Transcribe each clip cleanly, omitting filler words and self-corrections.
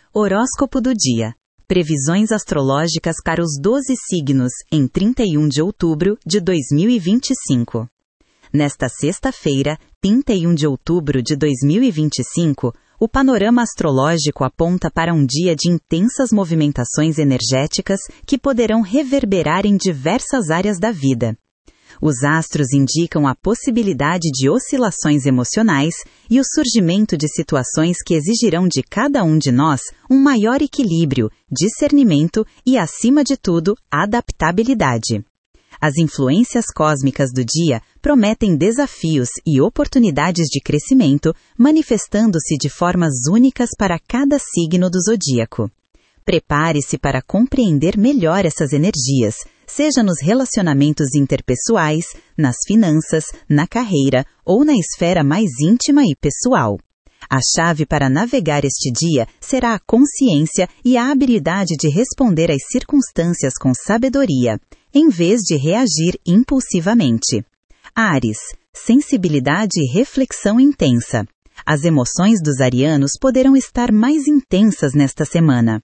Horóscopo do dia. Previsões astrológicas para os 12 signos em 31 de outubro de 2025. Nesta sexta-feira, 31 de outubro de 2025, o panorama astrológico aponta para um dia de intensas movimentações energéticas que poderão reverberar em diversas áreas da vida. Os astros indicam a possibilidade de oscilações emocionais e o surgimento de situações que exigirão de cada um de nós um maior equilíbrio, discernimento e, acima de tudo, adaptabilidade. As influências cósmicas do dia prometem desafios e oportunidades de crescimento, manifestando-se de formas únicas para cada signo do zodíaco. Prepare-se para compreender melhor essas energias, seja nos relacionamentos interpessoais, nas finanças, na carreira ou na esfera mais íntima e pessoal. A chave para navegar este dia será a consciência e a habilidade de responder às circunstâncias com sabedoria, em vez de reagir impulsivamente. Áries, sensibilidade e reflexão intensa. As emoções dos arianos poderão estar mais intensas nesta semana.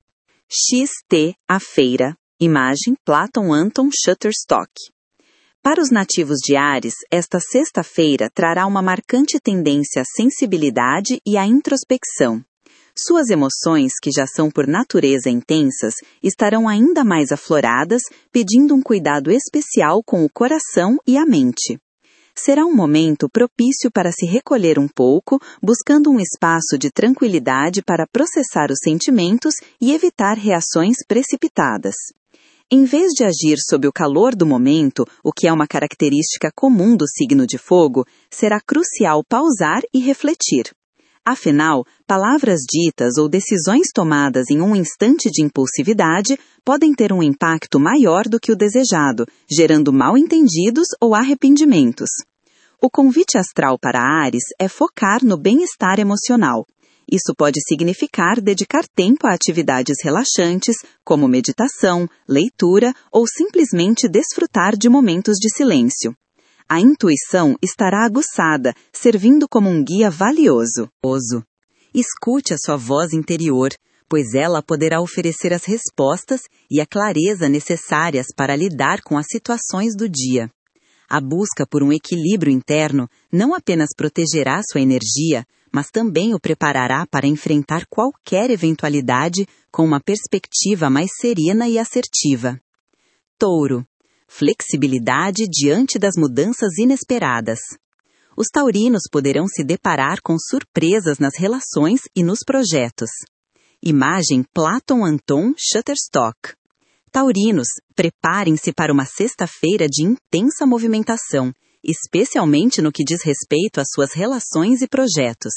XT, a feira. Imagem Platon Anton Shutterstock. Para os nativos de Áries, esta sexta-feira trará uma marcante tendência à sensibilidade e à introspecção. Suas emoções, que já são por natureza intensas, estarão ainda mais afloradas, pedindo um cuidado especial com o coração e a mente. Será um momento propício para se recolher um pouco, buscando um espaço de tranquilidade para processar os sentimentos e evitar reações precipitadas. Em vez de agir sob o calor do momento, o que é uma característica comum do signo de fogo, será crucial pausar e refletir. Afinal, palavras ditas ou decisões tomadas em um instante de impulsividade podem ter um impacto maior do que o desejado, gerando mal-entendidos ou arrependimentos. O convite astral para Áries é focar no bem-estar emocional. Isso pode significar dedicar tempo a atividades relaxantes, como meditação, leitura ou simplesmente desfrutar de momentos de silêncio. A intuição estará aguçada, servindo como um guia valioso. Escute a sua voz interior, pois ela poderá oferecer as respostas e a clareza necessárias para lidar com as situações do dia. A busca por um equilíbrio interno não apenas protegerá sua energia, mas também o preparará para enfrentar qualquer eventualidade com uma perspectiva mais serena e assertiva. Touro. Flexibilidade diante das mudanças inesperadas. Os taurinos poderão se deparar com surpresas nas relações e nos projetos. Imagem Platon Anton Shutterstock. Taurinos, preparem-se para uma sexta-feira de intensa movimentação, especialmente no que diz respeito às suas relações e projetos.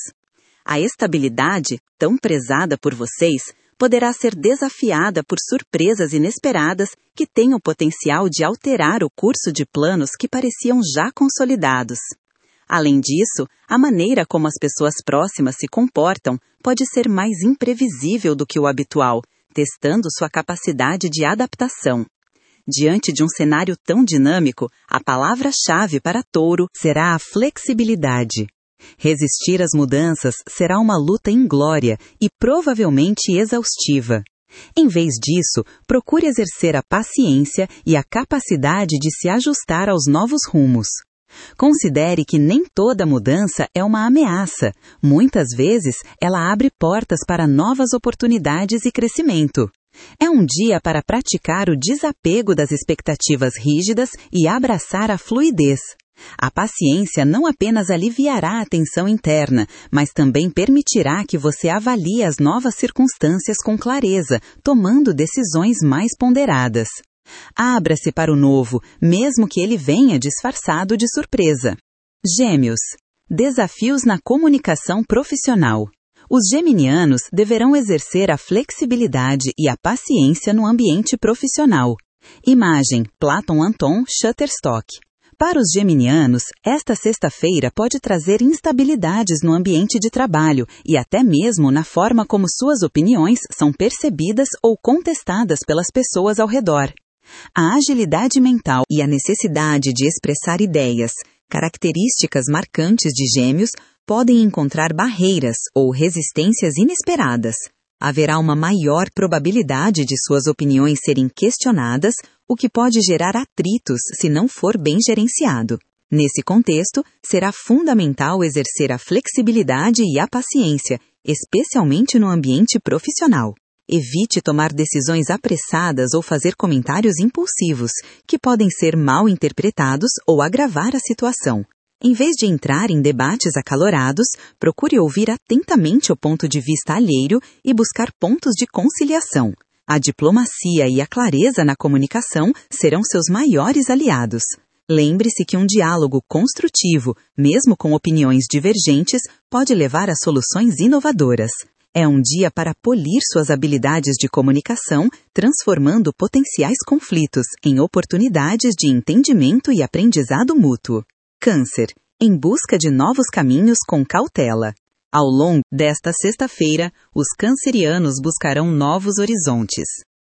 A estabilidade, tão prezada por vocês, poderá ser desafiada por surpresas inesperadas que têm o potencial de alterar o curso de planos que pareciam já consolidados. Além disso, a maneira como as pessoas próximas se comportam pode ser mais imprevisível do que o habitual, testando sua capacidade de adaptação. Diante de um cenário tão dinâmico, a palavra-chave para Touro será a flexibilidade. Resistir às mudanças será uma luta inglória e provavelmente exaustiva. Em vez disso, procure exercer a paciência e a capacidade de se ajustar aos novos rumos. Considere que nem toda mudança é uma ameaça. Muitas vezes, ela abre portas para novas oportunidades e crescimento. É um dia para praticar o desapego das expectativas rígidas e abraçar a fluidez. A paciência não apenas aliviará a tensão interna, mas também permitirá que você avalie as novas circunstâncias com clareza, tomando decisões mais ponderadas. Abra-se para o novo, mesmo que ele venha disfarçado de surpresa. Gêmeos. Desafios na comunicação profissional. Os geminianos deverão exercer a flexibilidade e a paciência no ambiente profissional. Imagem Platon Anton Shutterstock. Para os geminianos, esta sexta-feira pode trazer instabilidades no ambiente de trabalho e até mesmo na forma como suas opiniões são percebidas ou contestadas pelas pessoas ao redor. A agilidade mental e a necessidade de expressar ideias, características marcantes de Gêmeos, podem encontrar barreiras ou resistências inesperadas. Haverá uma maior probabilidade de suas opiniões serem questionadas, o que pode gerar atritos se não for bem gerenciado. Nesse contexto, será fundamental exercer a flexibilidade e a paciência, especialmente no ambiente profissional. Evite tomar decisões apressadas ou fazer comentários impulsivos, que podem ser mal interpretados ou agravar a situação. Em vez de entrar em debates acalorados, procure ouvir atentamente o ponto de vista alheio e buscar pontos de conciliação. A diplomacia e a clareza na comunicação serão seus maiores aliados. Lembre-se que um diálogo construtivo, mesmo com opiniões divergentes, pode levar a soluções inovadoras. É um dia para polir suas habilidades de comunicação, transformando potenciais conflitos em oportunidades de entendimento e aprendizado mútuo. Câncer, em busca de novos caminhos com cautela. Ao longo desta sexta-feira, os cancerianos buscarão novos horizontes.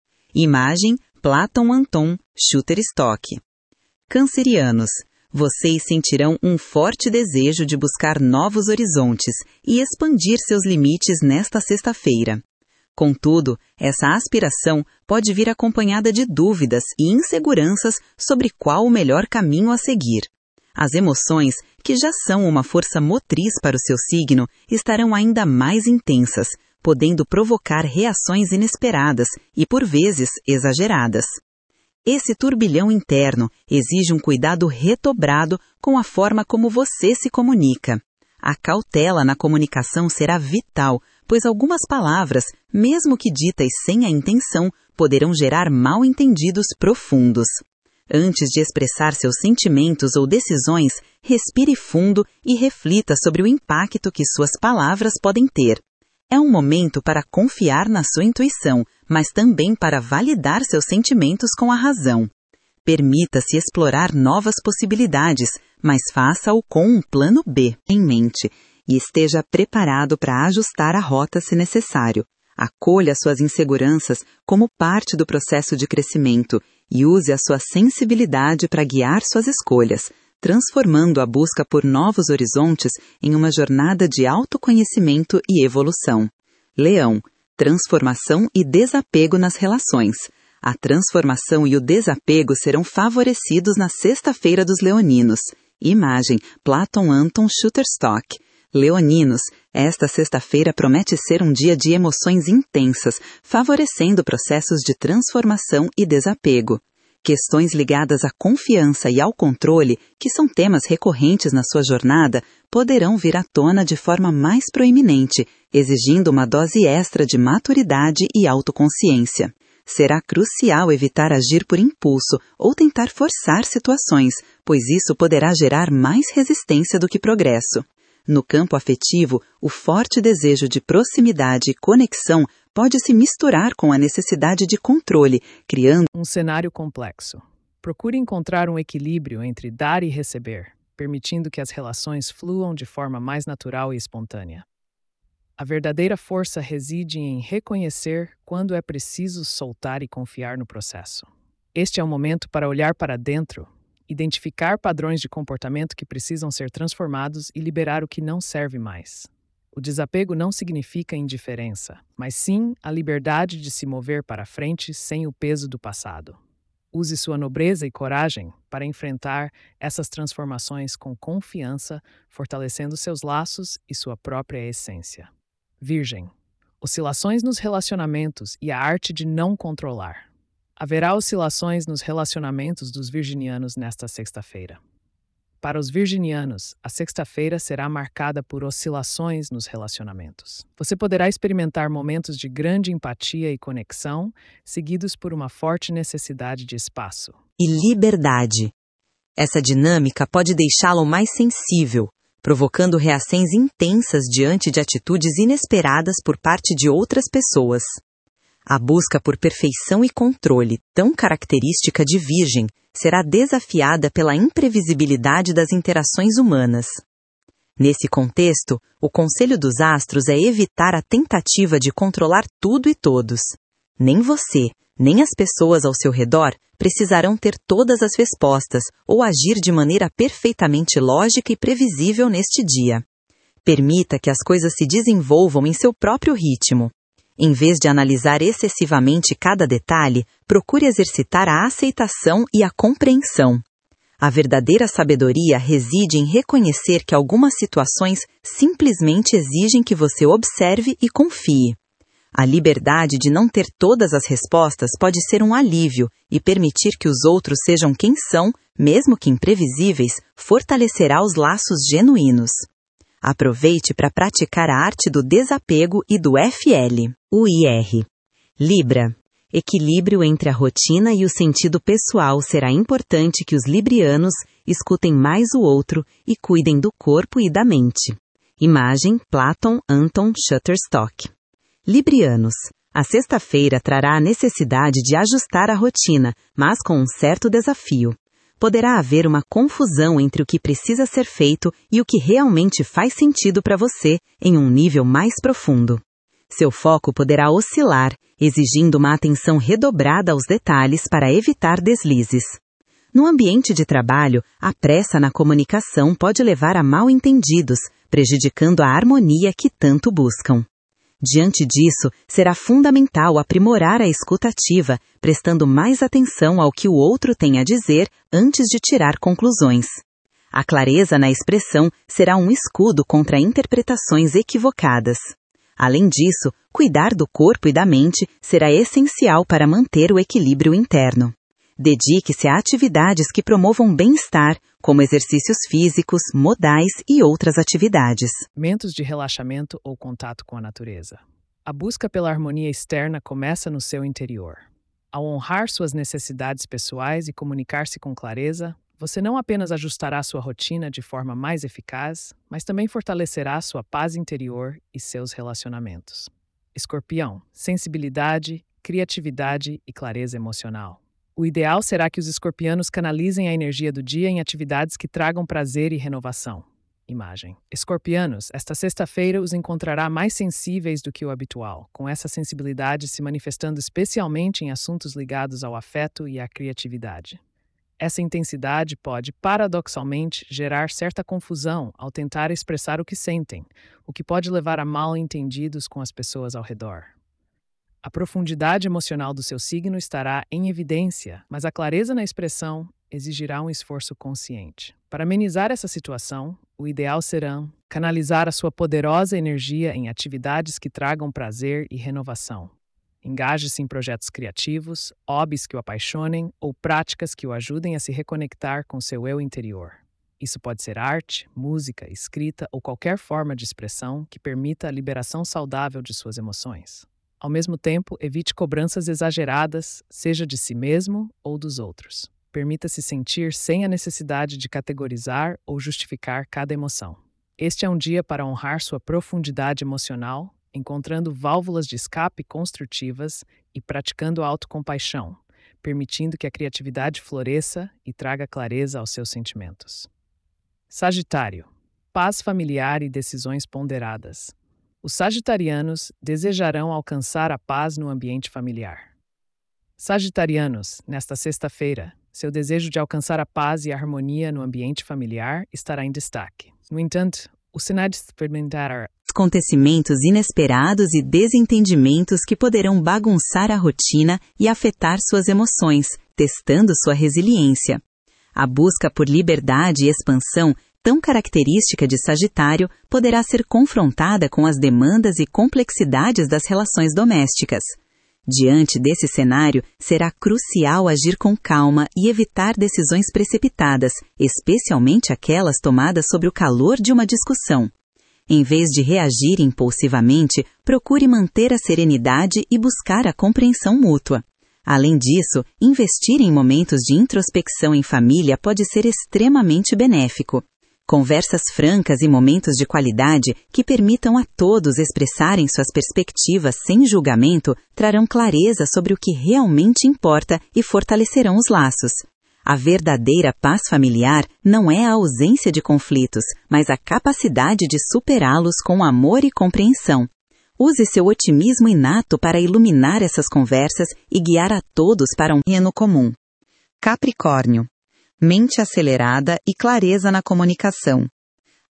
Imagem, Platon Anton, Shutterstock. Cancerianos, vocês sentirão um forte desejo de buscar novos horizontes e expandir seus limites nesta sexta-feira. Contudo, essa aspiração pode vir acompanhada de dúvidas e inseguranças sobre qual o melhor caminho a seguir. As emoções, que já são uma força motriz para o seu signo, estarão ainda mais intensas, podendo provocar reações inesperadas e, por vezes, exageradas. Esse turbilhão interno exige um cuidado redobrado com a forma como você se comunica. A cautela na comunicação será vital, pois algumas palavras, mesmo que ditas sem a intenção, poderão gerar mal-entendidos profundos. Antes de expressar seus sentimentos ou decisões, respire fundo e reflita sobre o impacto que suas palavras podem ter. É um momento para confiar na sua intuição, mas também para validar seus sentimentos com a razão. Permita-se explorar novas possibilidades, mas faça-o com um plano B em mente e esteja preparado para ajustar a rota se necessário. Acolha suas inseguranças como parte do processo de crescimento e use a sua sensibilidade para guiar suas escolhas, transformando a busca por novos horizontes em uma jornada de autoconhecimento e evolução. Leão, transformação e desapego nas relações. A transformação e o desapego serão favorecidos na sexta-feira dos leoninos. Imagem, Platon Anton Shutterstock. Leoninos, esta sexta-feira promete ser um dia de emoções intensas, favorecendo processos de transformação e desapego. Questões ligadas à confiança e ao controle, que são temas recorrentes na sua jornada, poderão vir à tona de forma mais proeminente, exigindo uma dose extra de maturidade e autoconsciência. Será crucial evitar agir por impulso ou tentar forçar situações, pois isso poderá gerar mais resistência do que progresso. No campo afetivo, o forte desejo de proximidade e conexão pode se misturar com a necessidade de controle, criando um cenário complexo. Procure encontrar um equilíbrio entre dar e receber, permitindo que as relações fluam de forma mais natural e espontânea. A verdadeira força reside em reconhecer quando é preciso soltar e confiar no processo. Este é o momento para olhar para dentro, identificar padrões de comportamento que precisam ser transformados e liberar o que não serve mais. O desapego não significa indiferença, mas sim a liberdade de se mover para frente sem o peso do passado. Use sua nobreza e coragem para enfrentar essas transformações com confiança, fortalecendo seus laços e sua própria essência. Virgem, oscilações nos relacionamentos e a arte de não controlar. Haverá oscilações nos relacionamentos dos virginianos nesta sexta-feira. Para os virginianos, a sexta-feira será marcada por oscilações nos relacionamentos. Você poderá experimentar momentos de grande empatia e conexão, seguidos por uma forte necessidade de espaço e liberdade. Essa dinâmica pode deixá-lo mais sensível, provocando reações intensas diante de atitudes inesperadas por parte de outras pessoas. A busca por perfeição e controle, tão característica de Virgem, será desafiada pela imprevisibilidade das interações humanas. Nesse contexto, o conselho dos astros é evitar a tentativa de controlar tudo e todos. Nem você, nem as pessoas ao seu redor precisarão ter todas as respostas ou agir de maneira perfeitamente lógica e previsível neste dia. Permita que as coisas se desenvolvam em seu próprio ritmo. Em vez de analisar excessivamente cada detalhe, procure exercitar a aceitação e a compreensão. A verdadeira sabedoria reside em reconhecer que algumas situações simplesmente exigem que você observe e confie. A liberdade de não ter todas as respostas pode ser um alívio e permitir que os outros sejam quem são, mesmo que imprevisíveis, fortalecerá os laços genuínos. Aproveite para praticar a arte do desapego e do FL. O IR. Libra. Equilíbrio entre a rotina e o sentido pessoal será importante que os librianos escutem mais o outro e cuidem do corpo e da mente. Imagem, Platon Anton Shutterstock. Librianos. A sexta-feira trará a necessidade de ajustar a rotina, mas com um certo desafio. Poderá haver uma confusão entre o que precisa ser feito e o que realmente faz sentido para você em um nível mais profundo. Seu foco poderá oscilar, exigindo uma atenção redobrada aos detalhes para evitar deslizes. No ambiente de trabalho, a pressa na comunicação pode levar a mal-entendidos, prejudicando a harmonia que tanto buscam. Diante disso, será fundamental aprimorar a escuta ativa, prestando mais atenção ao que o outro tem a dizer antes de tirar conclusões. A clareza na expressão será um escudo contra interpretações equivocadas. Além disso, cuidar do corpo e da mente será essencial para manter o equilíbrio interno. Dedique-se a atividades que promovam bem-estar, como exercícios físicos, modais e outras atividades. Momentos de relaxamento ou contato com a natureza. A busca pela harmonia externa começa no seu interior. Ao honrar suas necessidades pessoais e comunicar-se com clareza, você não apenas ajustará sua rotina de forma mais eficaz, mas também fortalecerá sua paz interior e seus relacionamentos. Escorpião, sensibilidade, criatividade e clareza emocional. O ideal será que os escorpianos canalizem a energia do dia em atividades que tragam prazer e renovação. Imagem. Escorpianos, esta sexta-feira os encontrará mais sensíveis do que o habitual, com essa sensibilidade se manifestando especialmente em assuntos ligados ao afeto e à criatividade. Essa intensidade pode, paradoxalmente, gerar certa confusão ao tentar expressar o que sentem, o que pode levar a mal-entendidos com as pessoas ao redor. A profundidade emocional do seu signo estará em evidência, mas a clareza na expressão exigirá um esforço consciente. Para amenizar essa situação, o ideal será canalizar a sua poderosa energia em atividades que tragam prazer e renovação. Engaje-se em projetos criativos, hobbies que o apaixonem ou práticas que o ajudem a se reconectar com seu eu interior. Isso pode ser arte, música, escrita ou qualquer forma de expressão que permita a liberação saudável de suas emoções. Ao mesmo tempo, evite cobranças exageradas, seja de si mesmo ou dos outros. Permita-se sentir sem a necessidade de categorizar ou justificar cada emoção. Este é um dia para honrar sua profundidade emocional, encontrando válvulas de escape construtivas e praticando a autocompaixão, permitindo que a criatividade floresça e traga clareza aos seus sentimentos. Sagitário. Paz familiar e decisões ponderadas. Os sagitarianos desejarão alcançar a paz no ambiente familiar. Sagitarianos, nesta sexta-feira, seu desejo de alcançar a paz e a harmonia no ambiente familiar estará em destaque. No entanto, os sinais de experimentar acontecimentos inesperados e desentendimentos que poderão bagunçar a rotina e afetar suas emoções, testando sua resiliência. A busca por liberdade e expansão, tão característica de Sagitário, poderá ser confrontada com as demandas e complexidades das relações domésticas. Diante desse cenário, será crucial agir com calma e evitar decisões precipitadas, especialmente aquelas tomadas sob o calor de uma discussão. Em vez de reagir impulsivamente, procure manter a serenidade e buscar a compreensão mútua. Além disso, investir em momentos de introspecção em família pode ser extremamente benéfico. Conversas francas e momentos de qualidade que permitam a todos expressarem suas perspectivas sem julgamento trarão clareza sobre o que realmente importa e fortalecerão os laços. A verdadeira paz familiar não é a ausência de conflitos, mas a capacidade de superá-los com amor e compreensão. Use seu otimismo inato para iluminar essas conversas e guiar a todos para um reino comum. Capricórnio. Mente acelerada e clareza na comunicação.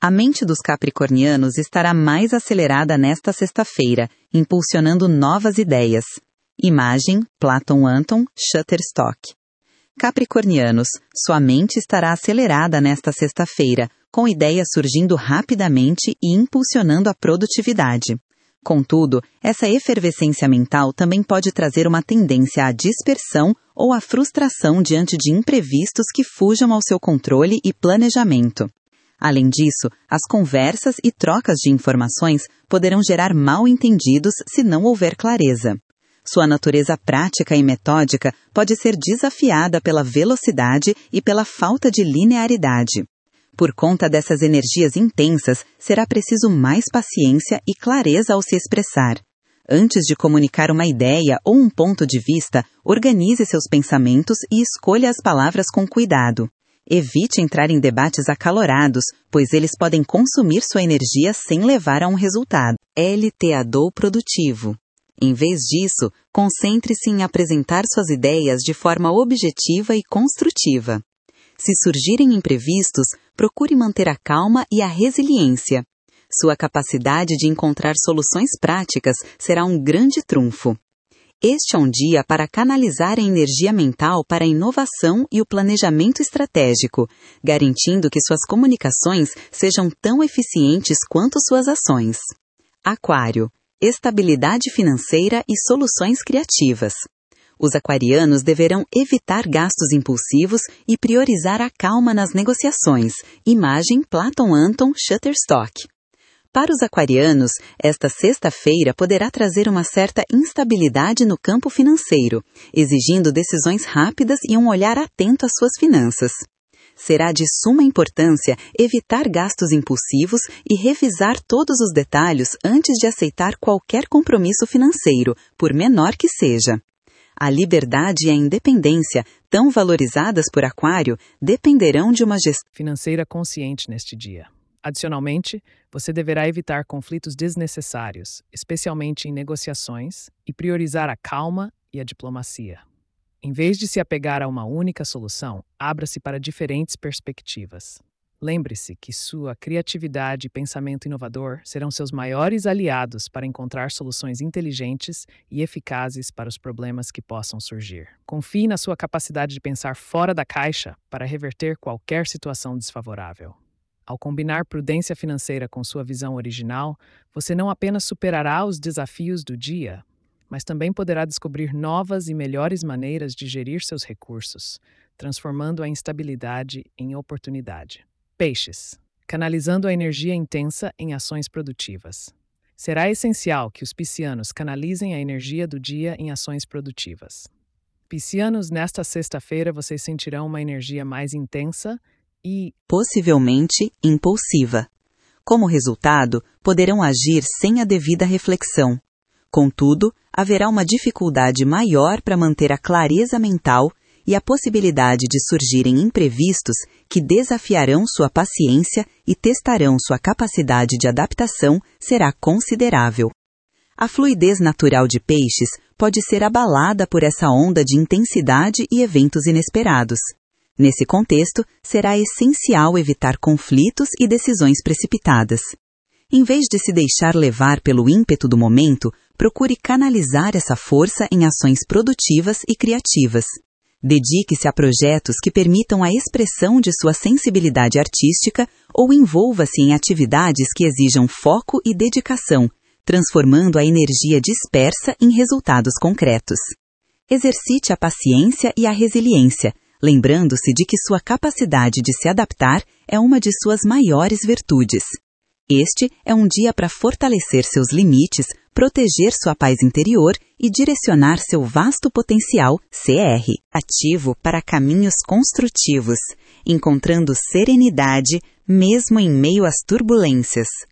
A mente dos capricornianos estará mais acelerada nesta sexta-feira, impulsionando novas ideias. Imagem, Platon Anton, Shutterstock. Capricornianos, sua mente estará acelerada nesta sexta-feira, com ideias surgindo rapidamente e impulsionando a produtividade. Contudo, essa efervescência mental também pode trazer uma tendência à dispersão ou à frustração diante de imprevistos que fujam ao seu controle e planejamento. Além disso, as conversas e trocas de informações poderão gerar mal-entendidos se não houver clareza. Sua natureza prática e metódica pode ser desafiada pela velocidade e pela falta de linearidade. Por conta dessas energias intensas, será preciso mais paciência e clareza ao se expressar. Antes de comunicar uma ideia ou um ponto de vista, organize seus pensamentos e escolha as palavras com cuidado. Evite entrar em debates acalorados, pois eles podem consumir sua energia sem levar a um resultado. LTADO produtivo. Em vez disso, concentre-se em apresentar suas ideias de forma objetiva e construtiva. Se surgirem imprevistos, procure manter a calma e a resiliência. Sua capacidade de encontrar soluções práticas será um grande trunfo. Este é um dia para canalizar a energia mental para a inovação e o planejamento estratégico, garantindo que suas comunicações sejam tão eficientes quanto suas ações. Aquário, estabilidade financeira e soluções criativas. Os aquarianos deverão evitar gastos impulsivos e priorizar a calma nas negociações. Imagem Platon Anton Shutterstock. Para os aquarianos, esta sexta-feira poderá trazer uma certa instabilidade no campo financeiro, exigindo decisões rápidas e um olhar atento às suas finanças. Será de suma importância evitar gastos impulsivos e revisar todos os detalhes antes de aceitar qualquer compromisso financeiro, por menor que seja. A liberdade e a independência, tão valorizadas por Aquário, dependerão de uma gestão financeira consciente neste dia. Adicionalmente, você deverá evitar conflitos desnecessários, especialmente em negociações, e priorizar a calma e a diplomacia. Em vez de se apegar a uma única solução, abra-se para diferentes perspectivas. Lembre-se que sua criatividade e pensamento inovador serão seus maiores aliados para encontrar soluções inteligentes e eficazes para os problemas que possam surgir. Confie na sua capacidade de pensar fora da caixa para reverter qualquer situação desfavorável. Ao combinar prudência financeira com sua visão original, você não apenas superará os desafios do dia, mas também poderá descobrir novas e melhores maneiras de gerir seus recursos, transformando a instabilidade em oportunidade. Peixes. Canalizando a energia intensa em ações produtivas. Será essencial que os piscianos canalizem a energia do dia em ações produtivas. Piscianos, nesta sexta-feira vocês sentirão uma energia mais intensa e, possivelmente, impulsiva. Como resultado, poderão agir sem a devida reflexão. Contudo, haverá uma dificuldade maior para manter a clareza mental e a possibilidade de surgirem imprevistos que desafiarão sua paciência e testarão sua capacidade de adaptação será considerável. A fluidez natural de Peixes pode ser abalada por essa onda de intensidade e eventos inesperados. Nesse contexto, será essencial evitar conflitos e decisões precipitadas. Em vez de se deixar levar pelo ímpeto do momento, procure canalizar essa força em ações produtivas e criativas. Dedique-se a projetos que permitam a expressão de sua sensibilidade artística ou envolva-se em atividades que exijam foco e dedicação, transformando a energia dispersa em resultados concretos. Exercite a paciência e a resiliência, lembrando-se de que sua capacidade de se adaptar é uma de suas maiores virtudes. Este é um dia para fortalecer seus limites, proteger sua paz interior e direcionar seu vasto potencial CR, ativo para caminhos construtivos, encontrando serenidade mesmo em meio às turbulências.